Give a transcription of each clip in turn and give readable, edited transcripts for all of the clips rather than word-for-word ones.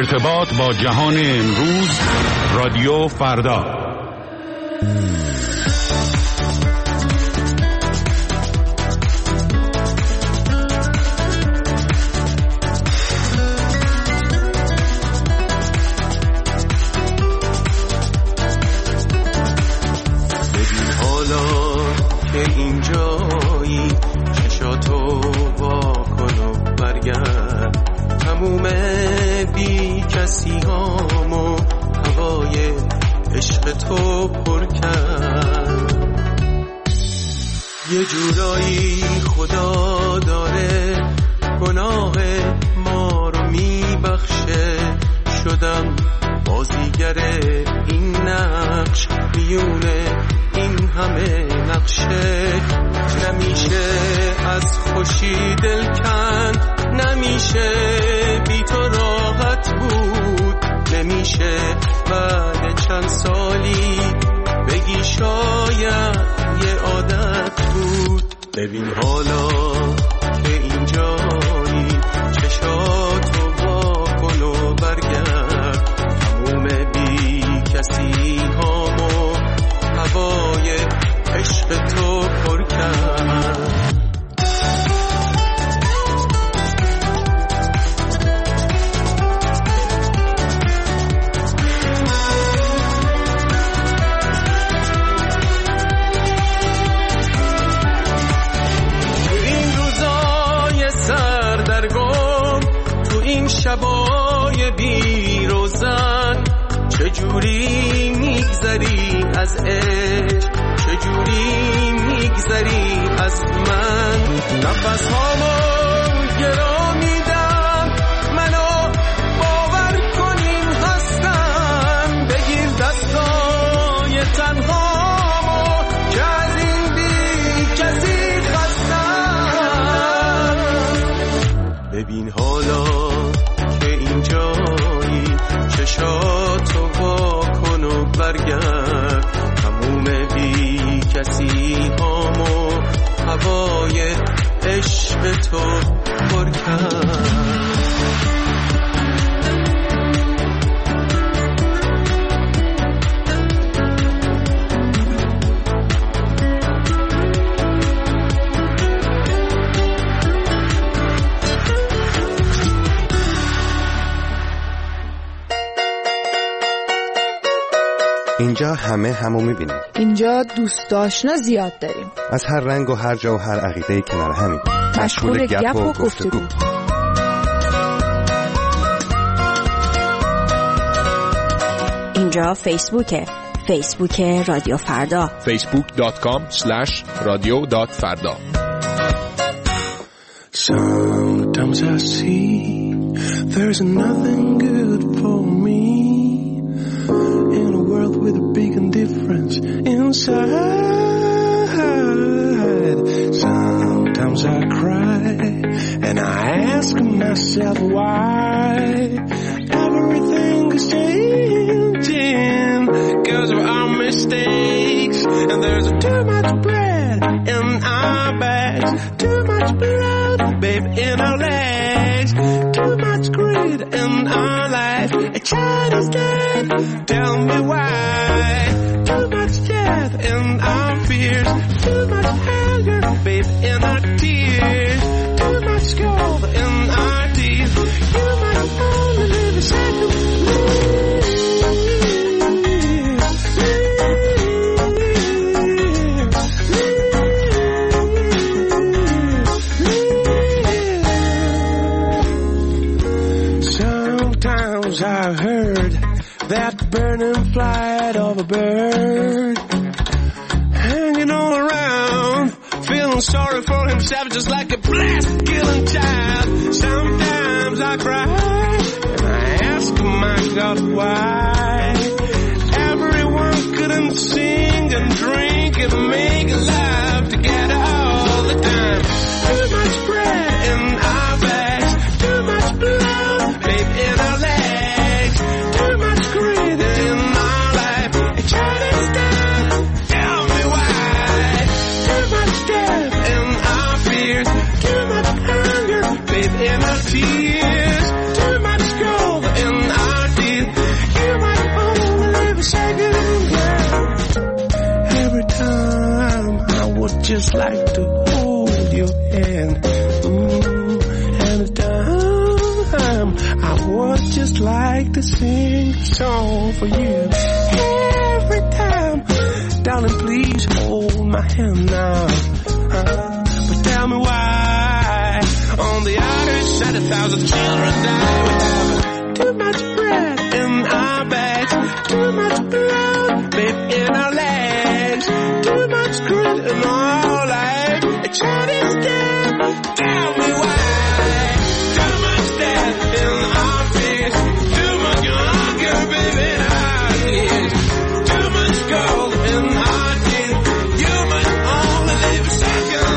ارتباط با جهان امروز، رادیو فردا. ببین حالا که اینجایی، چشاتو وا کن و برگرد. تموم بی کسی هامو هوای عشق تو پر کرد. یه جورایی خدا داره گناه ما رو میبخشه. شدم بازیگر این نقش، میونه این همه نقشه. نمیشه از خوشی دل کند، نمیشه بی تو راحت بود. نمیشه بعد چند سالی بگی شاید یه عادت بود. ببین حالا که اینجایی، چشاتو وا کن و برگرد. تموم بی کسی هامو هوای عشق تو پر کرد. شبای بی روزن چجوری میگذری از عشق، چجوری میگذری از من. نفس هامو گرا میدم، منو باور کنیم هستم. بگیر دستای تنهامو که از این بی کسی خستم. ببین حالا اینجایی، چشاتو وا کن و برگرد. تموم بی کسی هامو هوای عشق تو پر کرد. اینجا همه همو میبینیم. اینجا دوست آشنا زیاد داریم، از هر رنگ و هر جا و هر عقیده کنار همین. مشغول گپ و گفتگو. اینجا فیسبوک رادیو فردا. facebook.com/radio.farda. Sometimes I see there's nothing good for me in a world with a big indifference inside. Sometimes I cry and I ask myself why everything is changing because of our mistakes. And there's too much bread in our bags, too much blood, babe, in our legs, too much greed in our life. A child is dead, tell me why. Too much death in our fears, too much anger, babe, in our tears, too much gold in our teeth. You might only live a second. Sometimes I heard that burning flight of a bird hanging all around, feeling sorry for himself just like a blast killing child. Sometimes I cry and I ask my God why everyone couldn't sing and drink and make love together all the time. Too much bread in our bags, too much blood, babe, in our legs, too much greed in our life. A child is dead, tell me why. Too much death in our fears, too much anger, babe, in our tears, too much gold in our just like to sing a song for you every time. Darling, please hold my hand now. But tell me why on the outer side 1,000 children die. We have too much bread in our bags, too much blood, babe, in our legs, too much grit in our life. A child is dead. Tell me why. Too much death in our face, too much hunger, baby, in our tears, too much gold in our teeth. You must only live a second.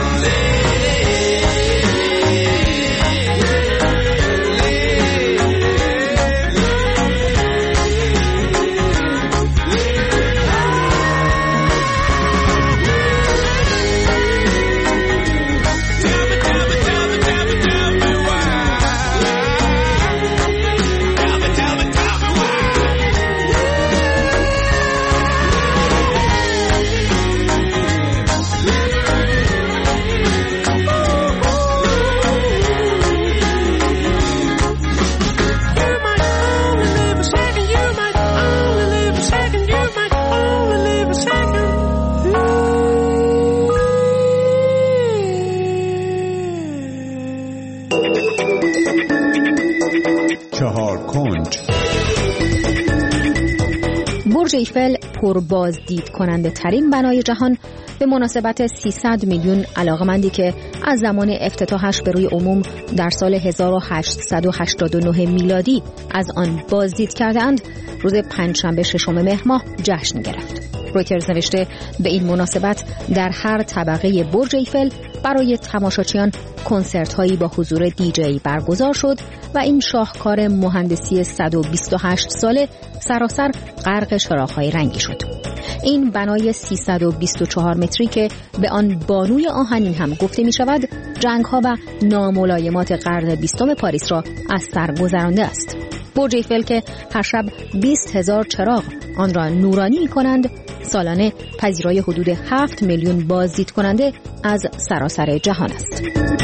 برج ایفل پربازدید کننده ترین بنای جهان به مناسبت 300 میلیون علاقمندی که از زمان افتتاحش به روی عموم در سال 1889 میلادی از آن بازدید کردند، روز پنجشنبه 6 مهر ماه جشن گرفت. رویترز نوشته به این مناسبت در هر طبقه برج ایفل برای تماشاچیان کنسرت هایی با حضور دیجی برگزار شد و این شاهکار مهندسی 128 ساله سراسر غرق چراغ‌های رنگی شد. این بنای 324 متری که به آن بانوی آهنین هم گفته می شود، جنگ‌ها و ناملایمات قرن 20 پاریس را از سر گذرانده است. برج ایفل که هر شب 20,000 چراغ آن را نورانی می کنند، سالانه پذیرای حدود 7 میلیون بازدید کننده از سراسر جهان است.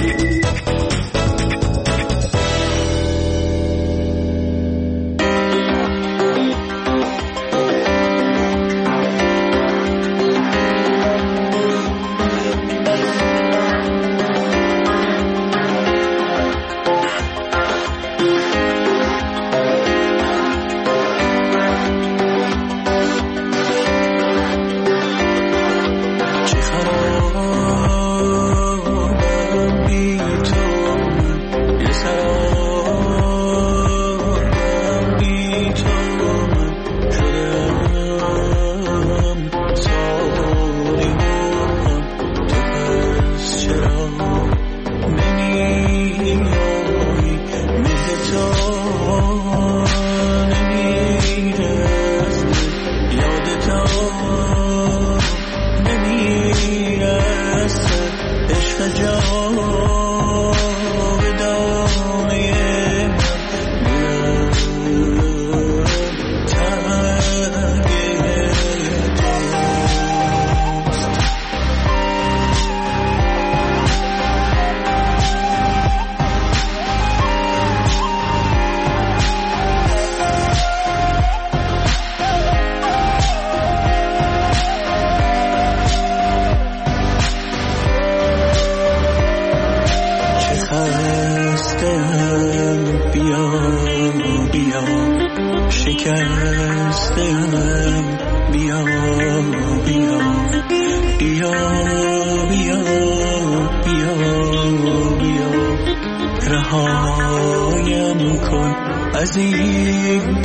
رهایم کن از این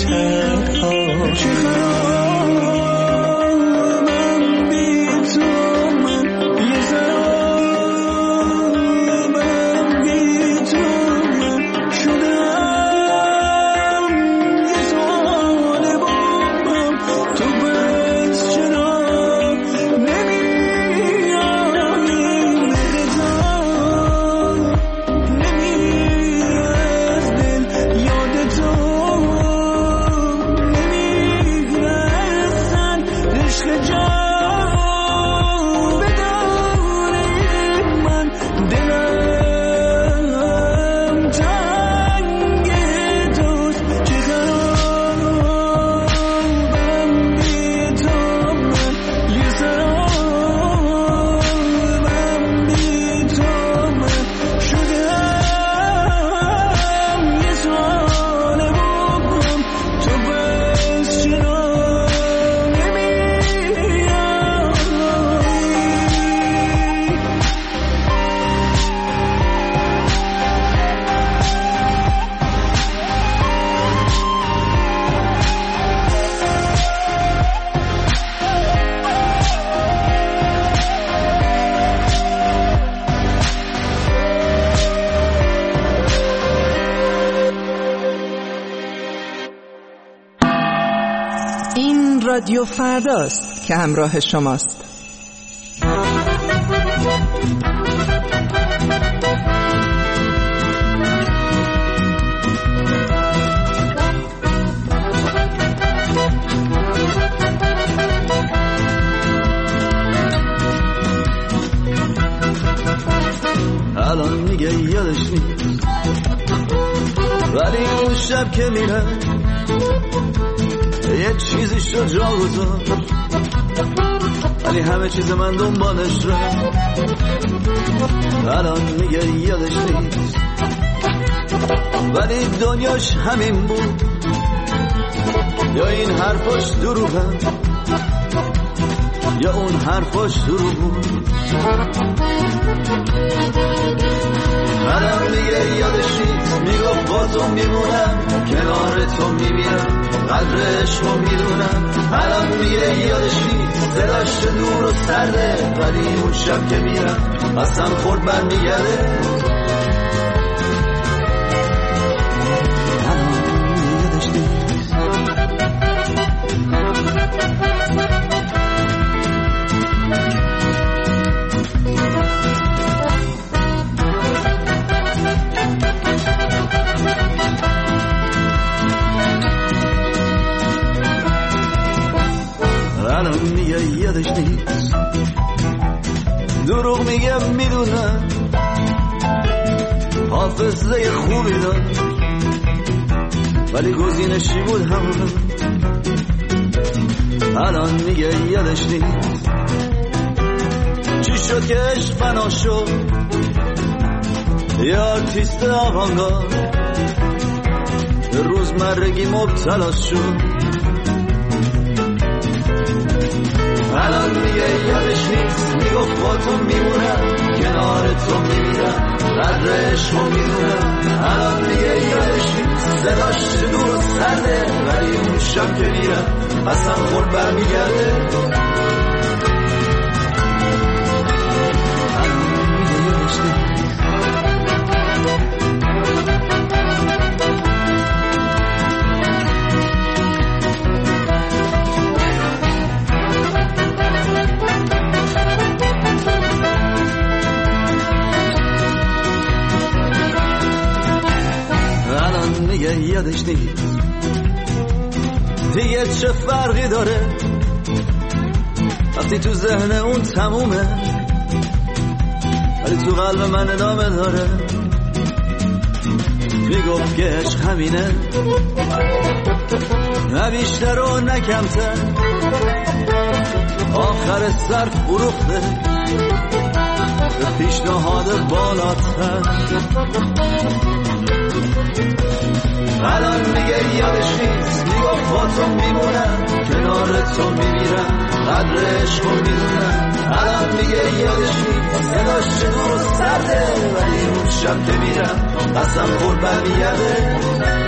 تنها. این رادیو فرداست که همراه شماست. الان میگه یادش نیست، ولی اون شب که میره یه چیزی شد جا گذاشت، ولی همه چیز من دنبالش رفت. الان میگه یادش نیست، ولی دنیاش همین بود، یا این حرفاش دروغه یا اون حرفاش دروغ بود. الان میگه یادش نیست، میگفت با تو میمونم، کنار تو میمیرم، قدر عشقو میدونم. الان میگه یادش نیست، دلش دور و سرده، ولی اون شب که میرم قسم خورد برمیگرده. الان میگه یادش نیست. الان میگه یادش نیست، دروغ میگه میدونم، حافظه خوبی داشت ولی گزینشی بود همون. الان میگه یادش نیست، چی شد که عشق فنا شد، یه آرتیست آوانگارد روزمرگی مبتلا شد. الان میگه یادش نیست، میگفت با تو میمونم، کنار تو میمیرم، قدر عشقو میدونم. الان میگه یادش نیست، صداش دور و سرده، ولی اون شب که میرم قسم خورد برمیگرده. الان میگه یادش نیست. میگه یادش نیست، دیگه چه فرقی داره وقتی تو ذهن اون تمومه، ولی تو قلب من ادامه داره. میگفت که عشق همینه، نه بیشتر و نه کمتر، آخر صرف فروخته به پیشنهاد بالاتر. الان میگه یادش نیست، میگفت با تو میمونم، کنار تو میمیرم، قدر عشقو میدونم. الان میگه یادش نیست، صداش دور و سرده، ولی اون شب که میرم قسم خورد برمیگرده.